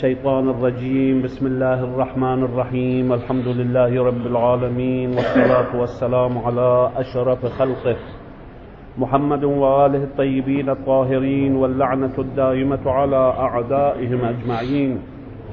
الشيطان الرجيم. بسم الله الرحمن الرحيم. الحمد لله رب العالمين، والصلاة والسلام على أشرف خلقه محمد وآله الطيبين الطاهرين، واللعنة الدائمة على أعدائهم أجمعين.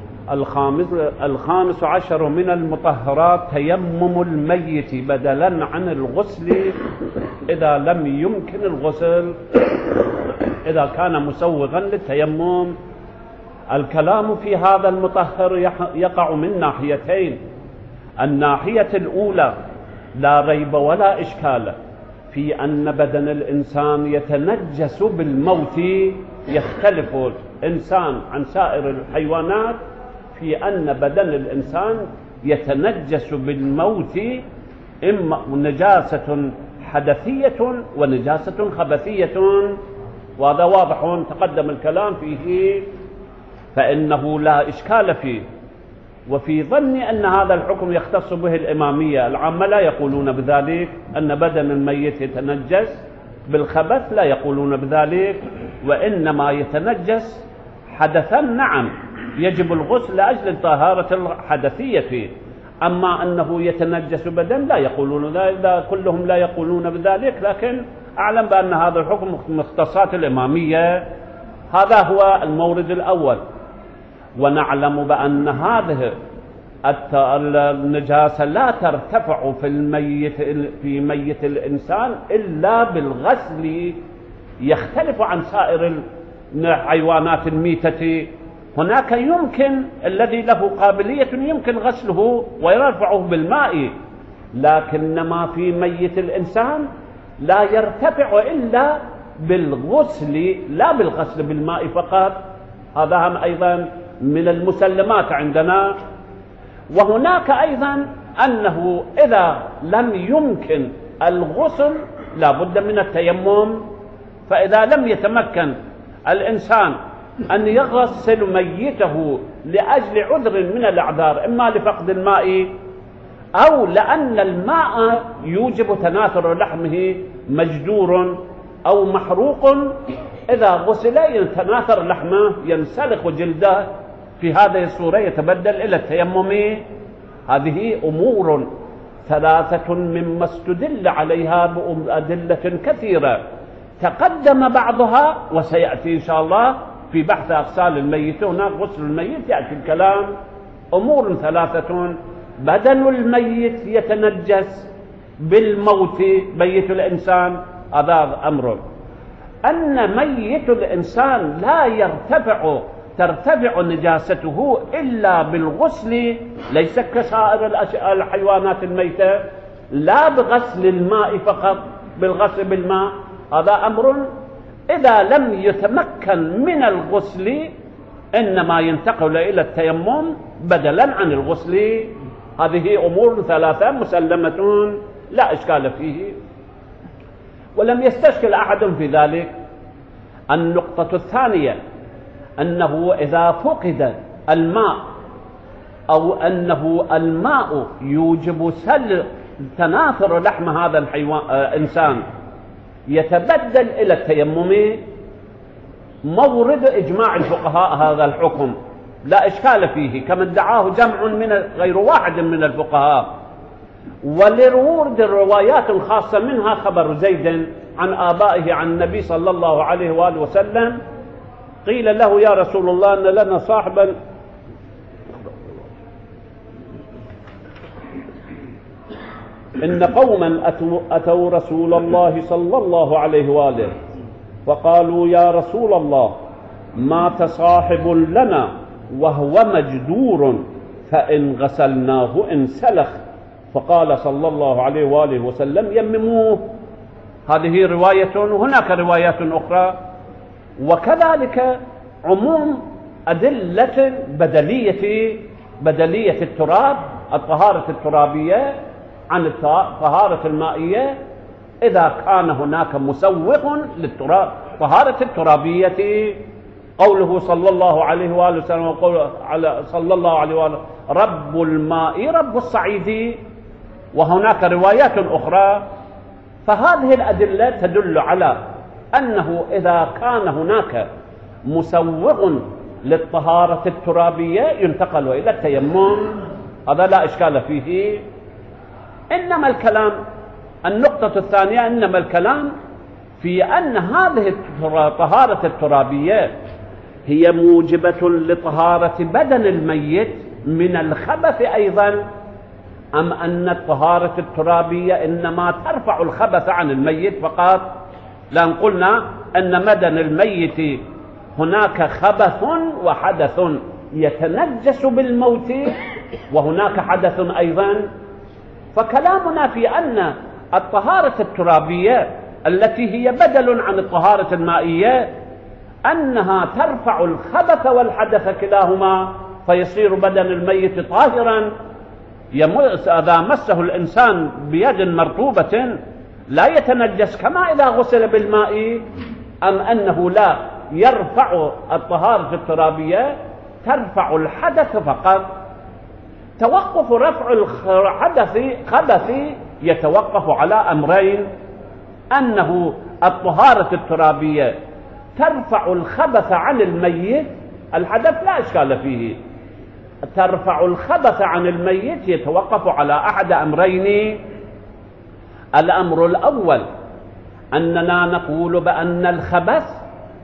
الخامس عشر من المطهرات تيمم الميت بدلا عن الغسل إذا لم يمكن الغسل، إذا كان مسوغا للتيمم. الكلام في هذا المطهر يقع من ناحيتين. الناحية الأولى لا ريب ولا إشكال في أن بدن الإنسان يتنجس بالموت. يختلف الإنسان عن سائر الحيوانات في أن بدن الإنسان يتنجس بالموت، إما نجاسة حدثية ونجاسة خبثية، وهذا واضح تقدم الكلام فيه، فإنه لا إشكال فيه. وفي ظني أن هذا الحكم يختص به الإمامية العامة، لا يقولون بذلك أن بدن الميت يتنجس بالخبث، لا يقولون بذلك، وإنما يتنجس حدثا. نعم يجب الغسل لأجل الطهارة الحدثية فيه، أما أنه يتنجس بدن لا يقولون ذلك، كلهم لا يقولون بذلك، لكن أعلم بأن هذا الحكم مختصات الإمامية. هذا هو المورد الأول. ونعلم بأن هذه النجاسة لا ترتفع في ميت الإنسان إلا بالغسل، يختلف عن سائر الحيوانات الميتة. هناك يمكن الذي له قابلية يمكن غسله ويرفعه بالماء، لكن ما في ميت الإنسان لا يرتفع إلا بالغسل، لا بالغسل بالماء فقط. هذا هم أيضا من المسلمات عندنا. وهناك أيضا أنه إذا لم يمكن الغسل لا بد من التيمم. فإذا لم يتمكن الإنسان أن يغسل ميته لأجل عذر من الأعذار، إما لفقد الماء أو لأن الماء يوجب تناثر لحمه مجدور أو محروق، إذا غسل يتناثر لحمه ينسلخ جلده، في هذه الصورة يتبدل إلى التيمم. هذه أمور ثلاثة مما استدل عليها بأدلة كثيرة تقدم بعضها وسيأتي إن شاء الله في بحث أغسال الميت. هناك غسل الميت يأتي الكلام. أمور ثلاثة: بدن الميت يتنجس بالموت، ميت الإنسان هذا أمر. أن ميت الإنسان لا ترتفع نجاسته إلا بالغسل، ليس كسائر الحيوانات الميتة، لا بغسل الماء فقط، بالغسل بالماء. هذا أمر. إذا لم يتمكن من الغسل إنما ينتقل إلى التيمم بدلا عن الغسل. هذه أمور ثلاثة مسلمة لا إشكال فيه، ولم يستشكل أحد في ذلك. النقطة الثانية أنه إذا فقد الماء أو أنه الماء يوجب تناثر لحم هذا الإنسان يتبدل إلى التيمم. مورد إجماع الفقهاء هذا الحكم لا إشكال فيه، كما ادعاه جمع من غير واحد من الفقهاء. ولورود الروايات الخاصة منها خبر زيد عن آبائه عن النبي صلى الله عليه وآله وسلم، قيل له: يا رسول الله، أن لنا صاحبا إن قوما أتوا رسول الله صلى الله عليه وآله فقالوا: يا رسول الله، مات صاحب لنا وهو مجدور، فإن غسلناه انسلخ. فقال صلى الله عليه وآله وسلم: يمموه. هذه رواية، وهناك روايات أخرى. وكذلك عموم أدلة بدلية التراب، الطهارة الترابية عن الطهارة المائية، إذا كان هناك مسوغ للتراب طهارة الترابية. قوله صلى الله عليه وآله وسلم، وقول صلى الله عليه وآله: رب الماء رب الصعيد. وهناك روايات أخرى. فهذه الأدلة تدل على أنه إذا كان هناك مسوغ للطهارة الترابية ينتقل إلى التيمم، هذا لا إشكال فيه. إنما الكلام النقطة الثانية، إنما الكلام في أن هذه الطهارة الترابية هي موجبة لطهارة بدن الميت من الخبث أيضا، أم أن الطهارة الترابية إنما ترفع الخبث عن الميت فقط؟ لأن قلنا أن بدن الميت هناك خبث وحدث يتنجس بالموت، وهناك حدث أيضا. فكلامنا في أن الطهارة الترابية التي هي بدل عن الطهارة المائية أنها ترفع الخبث والحدث كلاهما، فيصير بدن الميت طاهرا. إذا مسه الإنسان بيد مرطوبة لا يتنجس كما إذا غسل بالماء، أم أنه لا يرفع الطهارة الترابية ترفع الحدث فقط؟ توقف رفع الخبث يتوقف على أمرين: أنه الطهارة الترابية ترفع الخبث عن الميت، الحدث لا إشكال فيه، ترفع الخبث عن الميت يتوقف على أحد أمرين. الأمر الأول أننا نقول بأن الخبث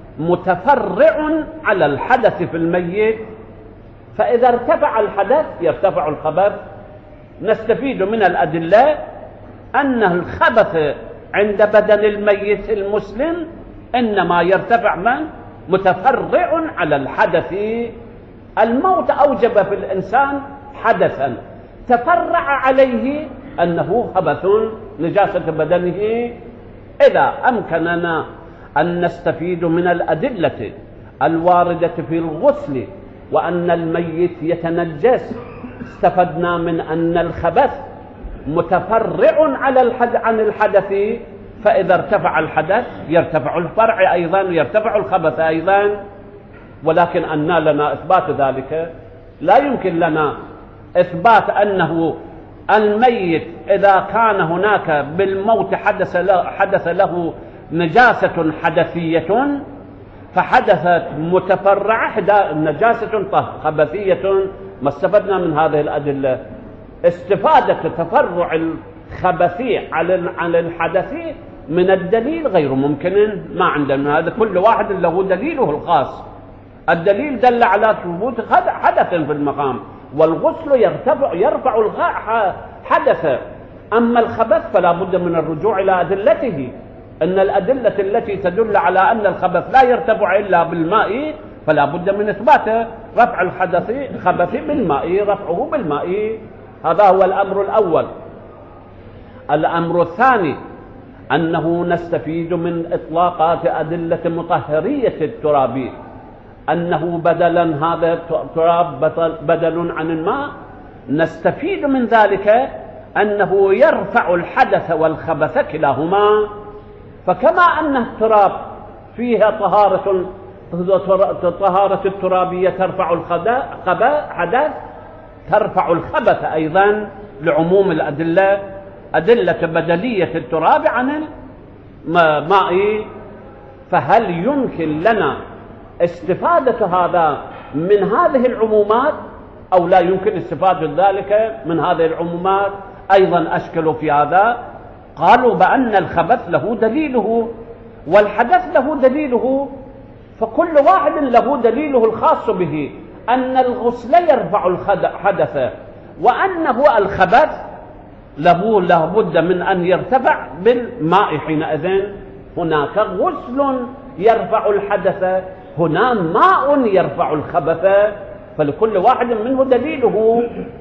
متفرع على الحدث في الميت، فإذا ارتفع الحدث يرتفع الخبث. نستفيد من الأدلة أن الخبث عند بدن الميت المسلم إنما يرتفع من متفرع على الحدث. الموت أوجب في الإنسان حدثا تفرع عليه أنه خبث نجاسة بدنه. إذا أمكننا أن نستفيد من الأدلة الواردة في الغسل وأن الميت يتنجس، استفدنا من أن الخبث متفرع عن الحدث، فإذا ارتفع الحدث يرتفع الفرع أيضا، يرتفع الخبث أيضا. ولكن أن لنا إثبات ذلك؟ لا يمكن لنا إثبات أنه الميت إذا كان هناك بالموت حدث له نجاسة حدثية فحدثت متفرعة نجاسة خبثية. ما استفدنا من هذه الأدلة؟ استفادة تفرع الخبثي عن الحدث من الدليل غير ممكن. ما عندنا هذا، كل واحد له دليله الخاص. الدليل دل على ثبوت حدث في المقام، والغسل يرفع الحدث. أما الخبث فلا بد من الرجوع إلى أدلته. أن الأدلة التي تدل على أن الخبث لا يرتفع إلا بالماء فلا بد من إثبات رفع الخبث بالماء، رفعه بالماء. هذا هو الأمر الأول. الأمر الثاني أنه نستفيد من إطلاقات أدلة مطهرية التراب أنه بدلا هذا التراب بدل عن الماء. نستفيد من ذلك أنه يرفع الحدث والخبث كلاهما. فكما أن التراب فيها طهارة الترابية ترفع الحدث، ترفع الخبث أيضا لعموم الأدلة، أدلة بدلية التراب عن الماء. فهل يمكن لنا استفادة هذا من هذه العمومات أو لا يمكن استفادة ذلك من هذه العمومات؟ أيضا أشكلوا في هذا، قالوا بأن الخبث له دليله والحدث له دليله، فكل واحد له دليله الخاص به. أن الغسل يرفع الحدث، وأنه الخبث له بد من أن يرتفع بالماء. حينئذ هناك غسل يرفع الحدث، هنا ماء يرفع الخبث، فلكل واحد منه دليله.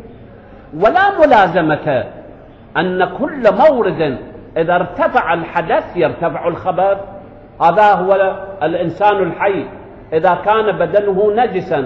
ولا ملازمة أن كل مورد إذا ارتفع الحدث يرتفع الخبث. هذا هو الإنسان الحي، إذا كان بدنه نجسا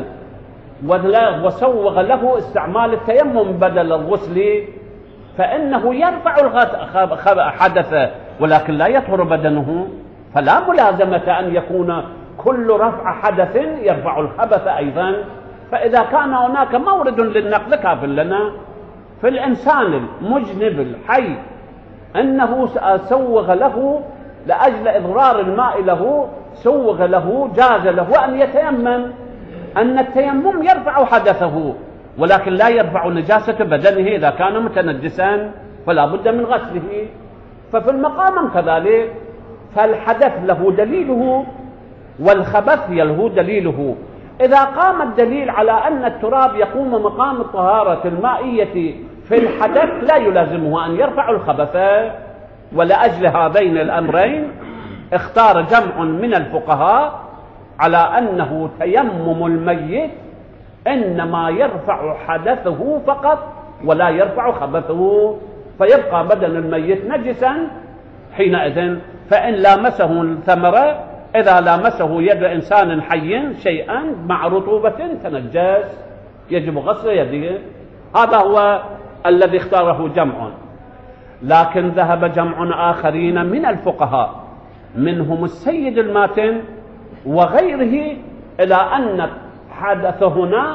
وسوغ له استعمال التيمم بدل الغسل فإنه يرفع الحدث ولكن لا يطهر بدنه. فلا ملازمة أن يكون كل رفع حدث يرفع الخبث أيضا. فإذا كان هناك مورد للنقل كاف لنا في الإنسان المجنب الحي أنه سوغ له لأجل إضرار الماء له، سوغ له جاز له أن يتيمم. أن التيمم يرفع حدثه ولكن لا يرفع نجاسة بدنه إذا كان متنجسا فلا بد من غسله. ففي المقام كذلك، فالحدث له دليله والخبث له دليله. إذا قام الدليل على أن التراب يقوم مقام الطهارة المائية في الحدث لا يلازمه أن يرفع الخبث. ولأجل هذين الأمرين اختار جمع من الفقهاء على أنه تيمم الميت إنما يرفع حدثه فقط ولا يرفع خبثه، فيبقى بدن الميت نجسا حينئذ. فإن لامسه الثمرة، إذا لامسه يد إنسان حي شيئا مع رطوبة تنجس يجب غسل يده. هذا هو الذي اختاره جمع. لكن ذهب جمع آخرين من الفقهاء منهم السيد الماتن وغيره إلى أن الحدث هنا،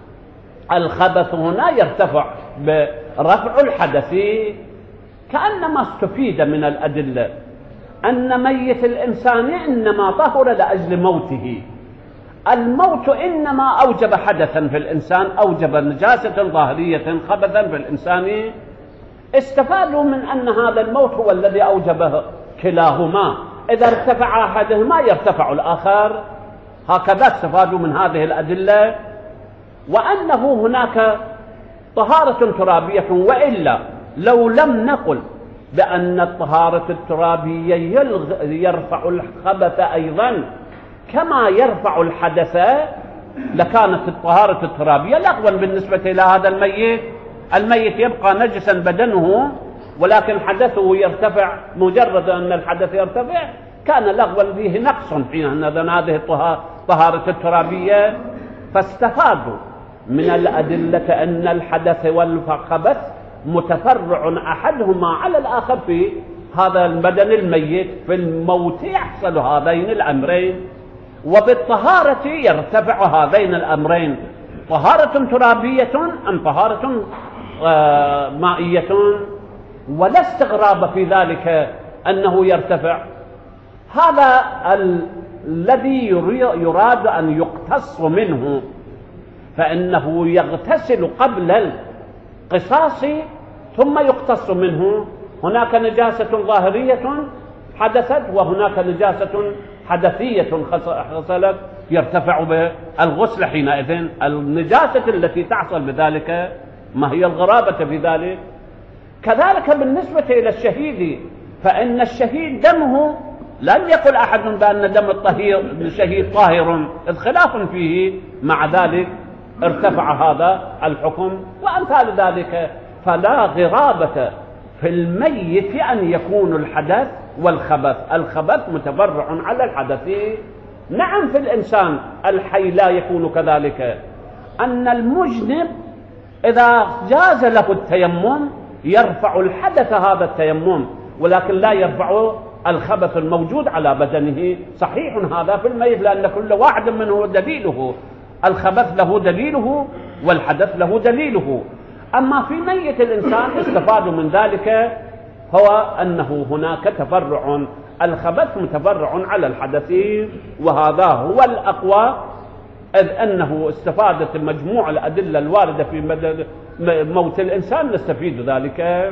الخبث هنا يرتفع برفع الحدث. كأنما استفيد من الأدلة أن ميت الإنسان إنما طهر لأجل موته. الموت إنما أوجب حدثا في الإنسان، أوجب نجاسة ظاهرية خبثا في الإنسان. استفادوا من أن هذا الموت هو الذي أوجبه كلاهما، إذا ارتفع أحدهما يرتفع الآخر. هكذا استفادوا من هذه الأدلة، وأنه هناك طهارة ترابية. وإلا لو لم نقل بأن الطهارة الترابية يرفع الخبث أيضا كما يرفع الحدث لكانت الطهارة الترابية لغوا بالنسبة إلى هذا الميت. الميت يبقى نجسا بدنه ولكن حدثه يرتفع، مجرد أن الحدث يرتفع كان لغوا فيه نقص حينئذ هذه الطهارة الترابية. فاستفادوا من الأدلة أن الحدث والخبث متفرع أحدهما على الآخر في هذا البدن الميت. في الموت يحصل هذين الأمرين، وبالطهارة يرتفع هذين الأمرين، طهارة ترابية أم طهارة مائية. ولا استغراب في ذلك أنه يرتفع. هذا الذي يراد أن يقتص منه، فإنه يغتسل قبل القصاص ثم يقتص منه. هناك نجاسة ظاهرية حدثت وهناك نجاسة حدثية حصلت، يرتفع بالغسل حينئذ. النجاسة التي تحصل بذلك ما هي الغرابة في ذلك؟ كذلك بالنسبة إلى الشهيد، فإن الشهيد دمه لم يقل أحد بأن دم الشهيد طاهر، إذ خلاف فيه، مع ذلك ارتفع هذا الحكم وأمثال ذلك. فلا غرابة في الميت أن يكون الحدث والخبث. الخبث متفرع على الحدث. نعم في الإنسان الحي لا يكون كذلك، أن المجنب إذا جاز له التيمم يرفع الحدث هذا التيمم، ولكن لا يرفع الخبث الموجود على بدنه. صحيح هذا في الميت، لأن كل واحد منه دليله، الخبث له دليله والحدث له دليله. أما في ميت الإنسان استفادوا من ذلك هو أنه هناك تفرع، الخبث متفرع على الحدث، وهذا هو الأقوى، إذ أنه استفادت مجموع الأدلة الواردة في موت الإنسان نستفيد ذلك.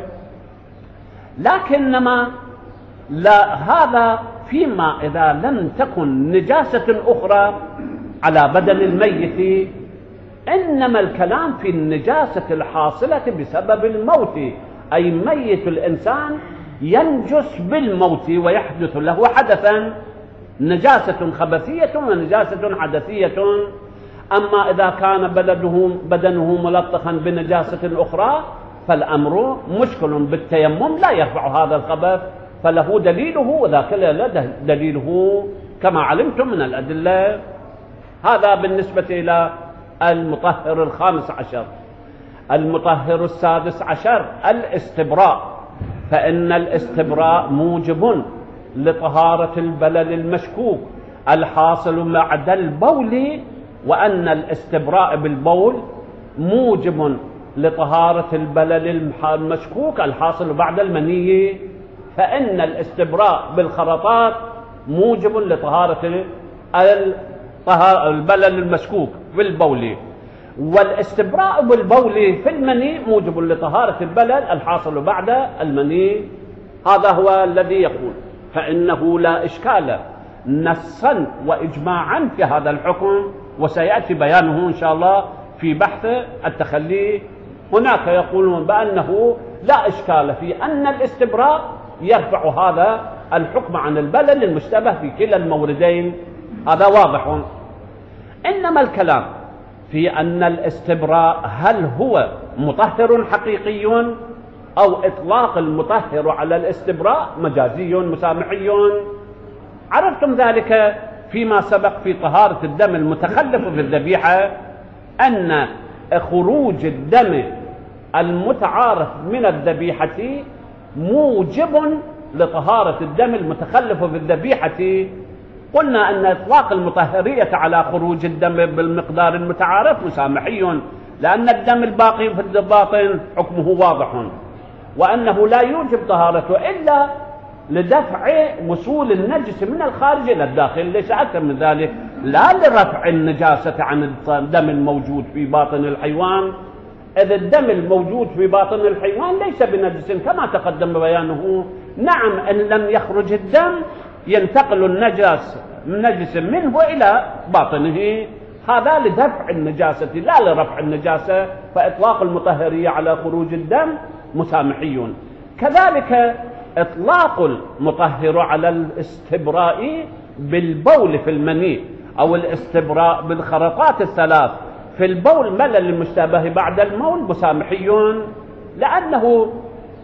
لكنما لا، هذا فيما إذا لم تكن نجاسة أخرى على بدن الميت. إنما الكلام في النجاسة الحاصلة بسبب الموت، أي ميت الإنسان ينجس بالموت ويحدث له حدثا، نجاسة خبثية ونجاسة حدثية. أما إذا كان بدنه ملطخا بنجاسة أخرى فالأمر مشكل بالتيمم، لا يرفع هذا الخبث، فله دليله وذاك له دليله كما علمتم من الأدلة. هذا بالنسبة إلى المطهر الخامس عشر. المطهر السادس عشر الاستبراء، فإن الاستبراء موجب لطهارة البلل المشكوك الحاصل بعد البول، وأن الاستبراء بالبول موجب لطهارة البلل المشكوك الحاصل بعد المني، فإن الاستبراء بالخرطات موجب لطهارة البلل المشكوك بالبول، والاستبراء بالبول في المني موجب لطهارة البلل الحاصل بعد المني. هذا هو الذي يقول، فإنه لا إشكال نصا وإجماعا في هذا الحكم، وسيأتي بيانه إن شاء الله في بحث التخلي. هناك يقولون بأنه لا إشكال في أن الاستبراء يرفع هذا الحكم عن البلل المشتبه في كلا الموردين، هذا واضح. إنما الكلام في أن الاستبراء هل هو مطهر حقيقي أو إطلاق المطهر على الاستبراء مجازي مسامحي. عرفتم ذلك فيما سبق في طهارة الدم المتخلف في الذبيحة، أن خروج الدم المتعارف من الذبيحة موجب لطهارة الدم المتخلف في الذبيحة. قلنا أن إطلاق المطهرية على خروج الدم بالمقدار المتعارف مسامحي، لأن الدم الباقي في الباطن حكمه واضح، وأنه لا يوجب طهارته إلا لدفع وصول النجس من الخارج إلى الداخل، ليس أكثر من ذلك، لا لرفع النجاسة عن الدم الموجود في باطن الحيوان، إذ الدم الموجود في باطن الحيوان ليس بنجس كما تقدم بيانه. نعم، إن لم يخرج الدم ينتقل النجس منه إلى باطنه، هذا لدفع النجاسة لا لرفع النجاسة، فإطلاق المطهرية على خروج الدم مسامحي. كذلك إطلاق المطهر على الاستبراء بالبول في المني أو الاستبراء بالخرطات الثلاث في البول ملل المشتبه بعد المول مسامحي، لأنه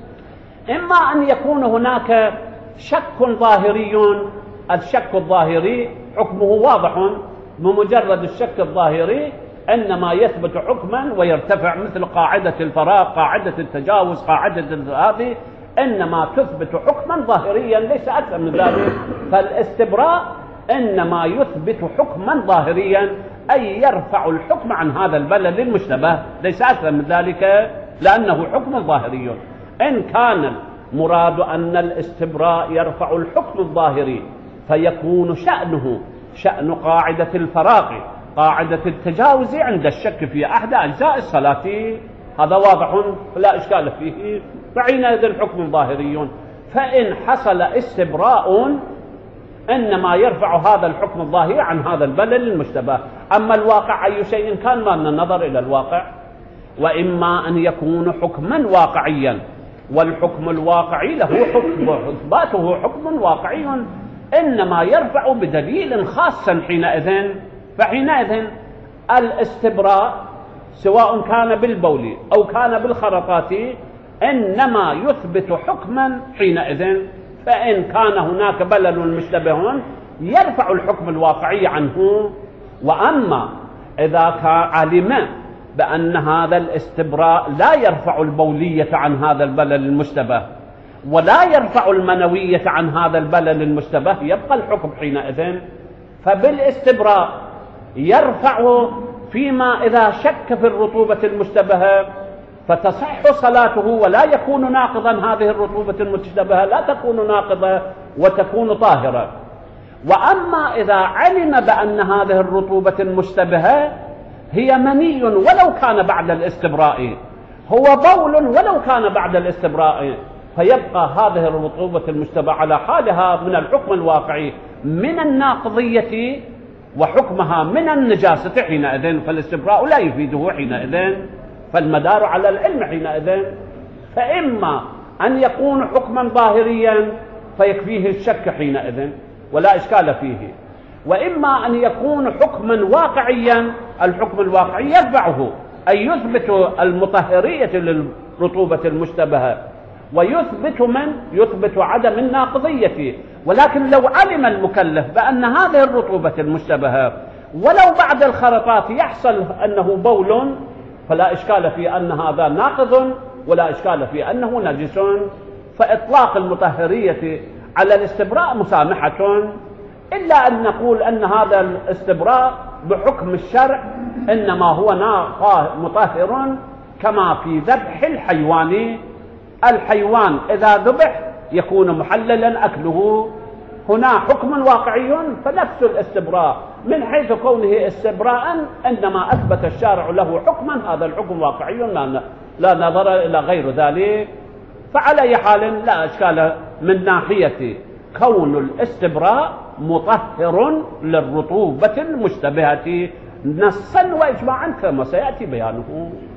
إما أن يكون هناك شك ظاهري، الشك الظاهري حكمه واضح، بمجرد الشك الظاهري إنما يثبت حكما ويرتفع، مثل قاعدة الفراغ، قاعدة التجاوز، قاعدة هذه إنما تثبت حكما ظاهريا ليس أكثر من ذلك. فالاستبراء إنما يثبت حكما ظاهريا، أي يرفع الحكم عن هذا البلل المشتبه، ليس أكثر من ذلك، لأنه حكم ظاهري. إن كان المراد أن الاستبراء يرفع الحكم الظاهري فيكون شأنه شأن قاعدة الفراغ، قاعدة التجاوز عند الشك في أحد أجزاء الصلاة، هذا واضح لا إشكال فيه، فحينئذ الحكم ظاهري. فإن حصل استبراء إنما يرفع هذا الحكم الظاهري عن هذا البلل المشتبه. أما الواقع أي شيء كان ما لنا نظر إلى الواقع، وإما أن يكون حكما واقعيا، والحكم الواقعي له حكم، إثباته حكم واقعي إنما يرفع بدليل خاص حينئذ. فحينئذ الاستبراء سواء كان بالبول أو كان بالخرطات إنما يثبت حكما حينئذ. فإن كان هناك بلل مشتبه يرفع الحكم الواقعي عنه. وأما إذا كان علم بأن هذا الاستبراء لا يرفع البولية عن هذا البلل المشتبه ولا يرفع المنوية عن هذا البلل المشتبه، يبقى الحكم حينئذ. فبالاستبراء يرفع فيما إذا شك في الرطوبة المشتبهة فتصح صلاته ولا يكون ناقضا، هذه الرطوبة المشتبهة لا تكون ناقضة وتكون طاهرة. وأما إذا علم بأن هذه الرطوبة المشتبهة هي مني ولو كان بعد الاستبراء، هو بول ولو كان بعد الاستبراء، فيبقى هذه الرطوبة المشتبهة على حالها من الحكم الواقعي من الناقضية وحكمها من النجاسة حينئذ، فالاستبراء لا يفيده حينئذ، فالمدار على العلم حينئذ. فإما أن يكون حكما ظاهريا فيكفيه الشك حينئذ ولا إشكال فيه، وإما أن يكون حكما واقعيا، الحكم الواقعي يرفعه، أي يثبت المطهرية للرطوبة المشتبهة يثبت عدم الناقضية. ولكن لو علم المكلف بأن هذه الرطوبة المشتبهة ولو بعد الخرطات يحصل أنه بول، فلا إشكال في أن هذا ناقض ولا إشكال في أنه نجس، فإطلاق المطهرية على الاستبراء مسامحة، إلا أن نقول أن هذا الاستبراء بحكم الشرع إنما هو مطهر كما في ذبح الحيوان. الحيوان إذا ذبح يكون محللا أكله، هنا حكم واقعي فنفس الاستبراء من حيث كونه استبراء، عندما أثبت الشارع له حكما هذا الحكم واقعي لا نظر إلى غير ذلك. فعلى أي حال لا إشكال من ناحية كون الاستبراء مطهر للرطوبة المشتبهة نصا وإجماعا كما سيأتي بيانه.